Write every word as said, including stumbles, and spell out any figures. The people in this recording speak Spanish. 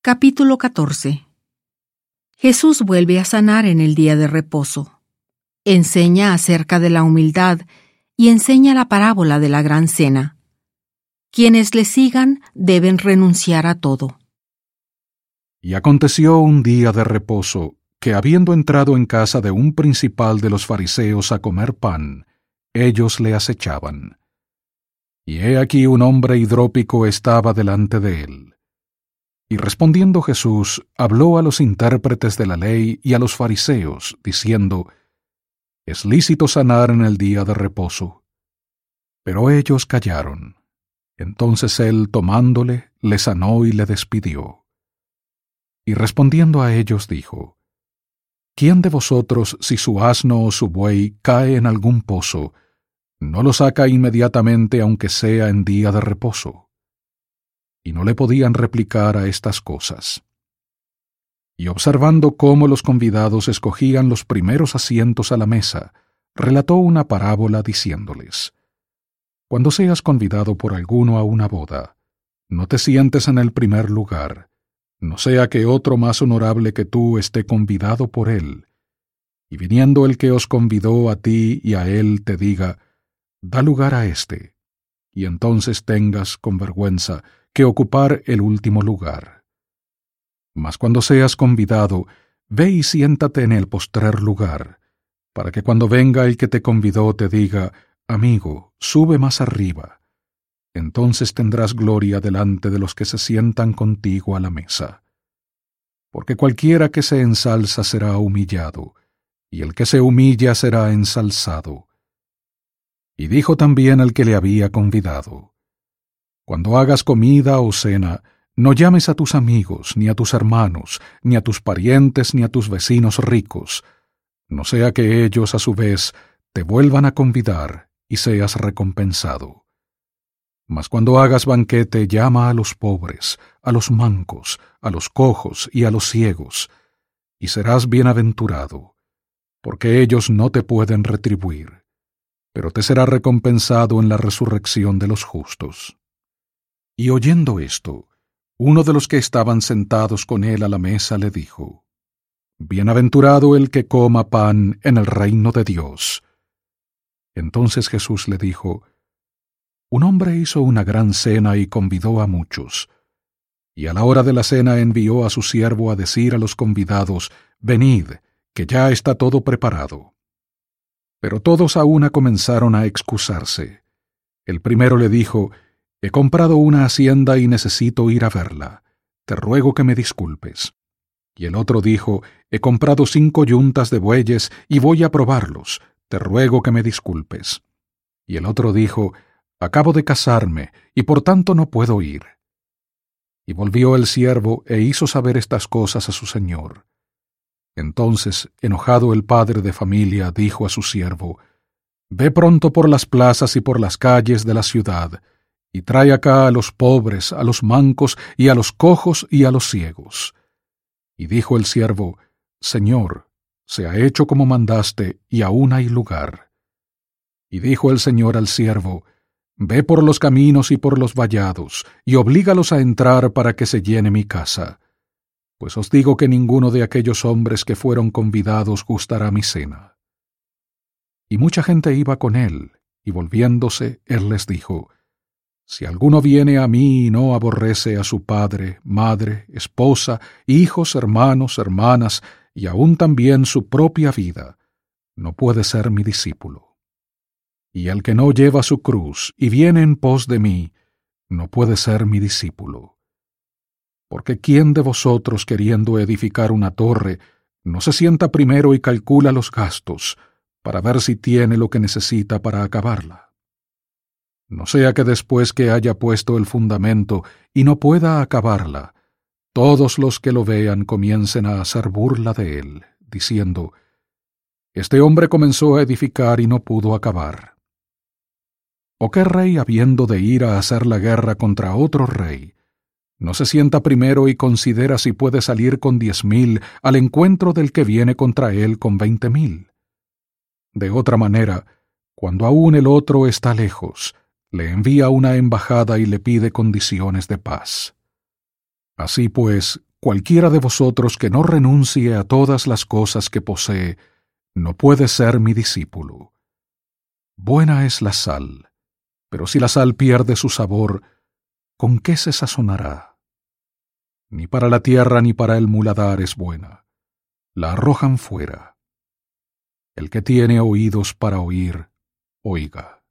Capítulo catorce. Jesús vuelve a sanar en el día de reposo. Enseña acerca de la humildad y enseña la parábola de la gran cena. Quienes le sigan deben renunciar a todo. Y aconteció un día de reposo, que habiendo entrado en casa de un principal de los fariseos a comer pan, ellos le acechaban. Y he aquí un hombre hidrópico estaba delante de él. Y respondiendo Jesús, habló a los intérpretes de la ley y a los fariseos, diciendo: ¿Es lícito sanar en el día de reposo? Pero ellos callaron. Entonces él, tomándole, le sanó y le despidió. Y respondiendo a ellos dijo: ¿Quién de vosotros, si su asno o su buey cae en algún pozo, no lo saca inmediatamente aunque sea en día de reposo? Y no le podían replicar a estas cosas. Y observando cómo los convidados escogían los primeros asientos a la mesa, relató una parábola diciéndoles: Cuando seas convidado por alguno a una boda, no te sientes en el primer lugar, no sea que otro más honorable que tú esté convidado por él, y viniendo el que os convidó a ti y a él te diga: da lugar a éste, y entonces tengas, con vergüenza, que ocupar el último lugar. Mas cuando seas convidado, ve y siéntate en el postrer lugar, para que cuando venga el que te convidó te diga: amigo, sube más arriba. Entonces tendrás gloria delante de los que se sientan contigo a la mesa. Porque cualquiera que se ensalza será humillado, y el que se humilla será ensalzado. Y dijo también al que le había convidado: Cuando hagas comida o cena, no llames a tus amigos, ni a tus hermanos, ni a tus parientes, ni a tus vecinos ricos, no sea que ellos a su vez te vuelvan a convidar y seas recompensado. Mas cuando hagas banquete, llama a los pobres, a los mancos, a los cojos y a los ciegos, y serás bienaventurado, porque ellos no te pueden retribuir, pero te será recompensado en la resurrección de los justos. Y oyendo esto, uno de los que estaban sentados con él a la mesa le dijo: Bienaventurado el que coma pan en el reino de Dios. Entonces Jesús le dijo: Un hombre hizo una gran cena y convidó a muchos. Y a la hora de la cena envió a su siervo a decir a los convidados: Venid, que ya está todo preparado. Pero todos a una comenzaron a excusarse. El primero le dijo: He comprado una hacienda y necesito ir a verla. Te ruego que me disculpes. Y el otro dijo: He comprado cinco yuntas de bueyes y voy a probarlos. Te ruego que me disculpes. Y el otro dijo: Acabo de casarme, y por tanto no puedo ir. Y volvió el siervo e hizo saber estas cosas a su señor. Entonces, enojado el padre de familia, dijo a su siervo: Ve pronto por las plazas y por las calles de la ciudad, y trae acá a los pobres, a los mancos, y a los cojos y a los ciegos. Y dijo el siervo: Señor, se ha hecho como mandaste, y aún hay lugar. Y dijo el señor al siervo: Ve por los caminos y por los vallados, y oblígalos a entrar para que se llene mi casa. Pues os digo que ninguno de aquellos hombres que fueron convidados gustará mi cena. Y mucha gente iba con él, y volviéndose, él les dijo: Si alguno viene a mí y no aborrece a su padre, madre, esposa, hijos, hermanos, hermanas, y aun también su propia vida, no puede ser mi discípulo. Y el que no lleva su cruz y viene en pos de mí, no puede ser mi discípulo. Porque ¿quién de vosotros, queriendo edificar una torre, no se sienta primero y calcula los gastos, para ver si tiene lo que necesita para acabarla? No sea que después que haya puesto el fundamento y no pueda acabarla, todos los que lo vean comiencen a hacer burla de él, diciendo: Este hombre comenzó a edificar y no pudo acabar. ¿O qué rey, habiendo de ir a hacer la guerra contra otro rey, no se sienta primero y considera si puede salir con diez mil al encuentro del que viene contra él con veinte mil? De otra manera, cuando aún el otro está lejos, le envía una embajada y le pide condiciones de paz. Así pues, cualquiera de vosotros que no renuncie a todas las cosas que posee, no puede ser mi discípulo. Buena es la sal, pero si la sal pierde su sabor, ¿con qué se sazonará? Ni para la tierra ni para el muladar es buena. La arrojan fuera. El que tiene oídos para oír, oiga.